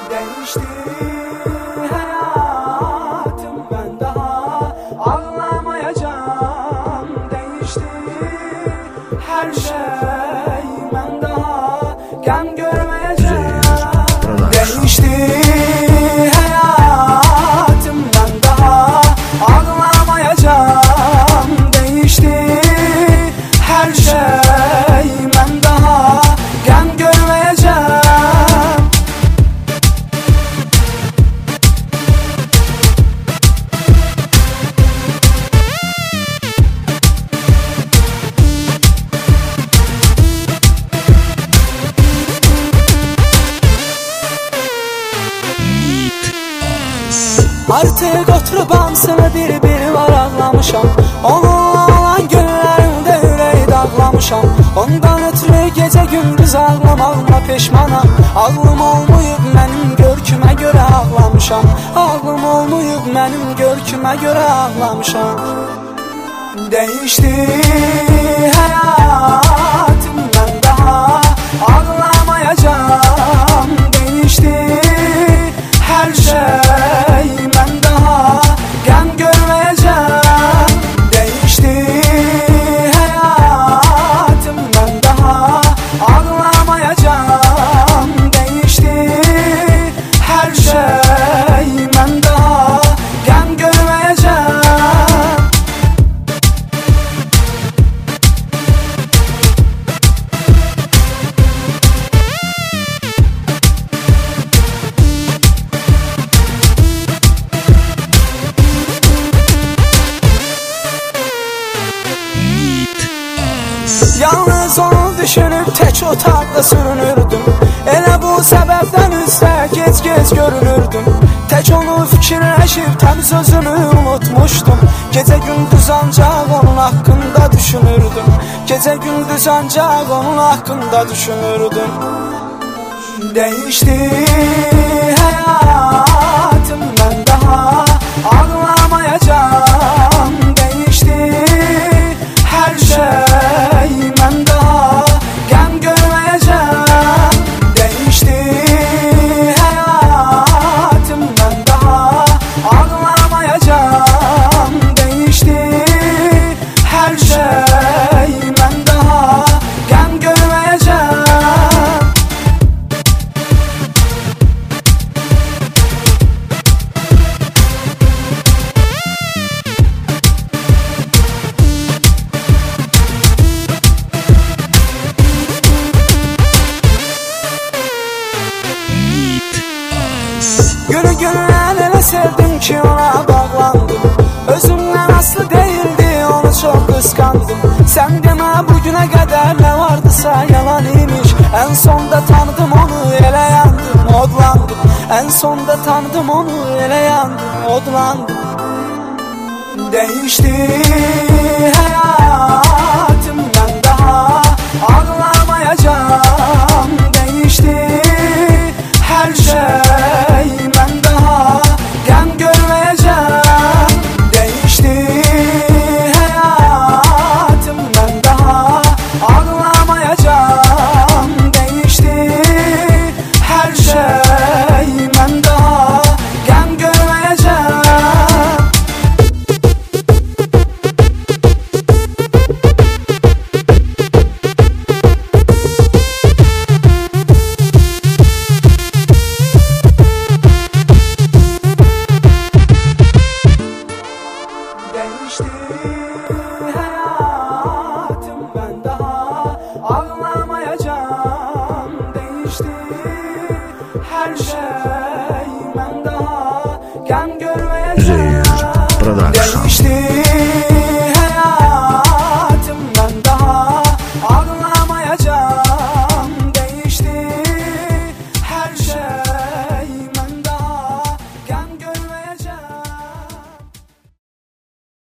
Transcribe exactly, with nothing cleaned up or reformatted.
Değişti hayatım, ben daha ağlamayacağım. Değişti her şey, ben daha gam görmeyeceğim. Değişti hayatım, ben daha ağlamayacağım. Değişti her şey, ben daha gam görmeyeceğim. Artık oturup hamsını bir bir var ağlamışam. Onunla olan günlerimde yüreği dağlamışam. Ondan ötürü gece gündüz ağlamağıma peşmanam. Ağlım olmayıp benim görküme göre ağlamışam. Ağlım olmayıp benim görküme göre ağlamışam. Değişti hayatım, ben daha ağlamayacağım. Değişti her şey, ben daha gam görmeyeceğim. Değişti hayatım, ben daha ağlamayacağım. Değişti her şey, ben daha gam görmeyeceğim. Yalnız onu düşünüp tek otaqda sürünürdüm. Elə bu səbəbdən üzdə gec-gec görünürdüm. Tek onu fikirləşib təmiz özümü unutmuşdum. Gecə gündüz ancaq onun haqqında düşünürdüm. Gecə gündüz ancaq onun haqqında düşünürdüm. Değişti hayatım, ben daha ağlamayacağım. Değişti her şey, ben daha gam görmeyeceğim. Değişti hayatım, ben daha ağlamayacağım. Değişti her şey, ben daha gam görmeyeceğim. Günü gündən elə sevdim ki ona bağlandım. Özümdən aslı değildi, onu çok kıskandım. Sen demə bugüne kadar ne vardısa yalan imiş. En sonda tanıdım onu, elə yandım, odlandım. En sonda tanıdım onu, elə yandım, odlandım. Değişti hayatım, ben daha ağlamayacağım. Değişti her şey, ben daha gam görmeyeceğim. Değişti hayatım, ben daha ağlamayacağım. Değişti her şey, ben daha gam görmeyeceğim. Değişti hayatım, ben daha ağlamayacağım. Değişti her şey, ben daha gam görmeyeceğim. Zehir Production.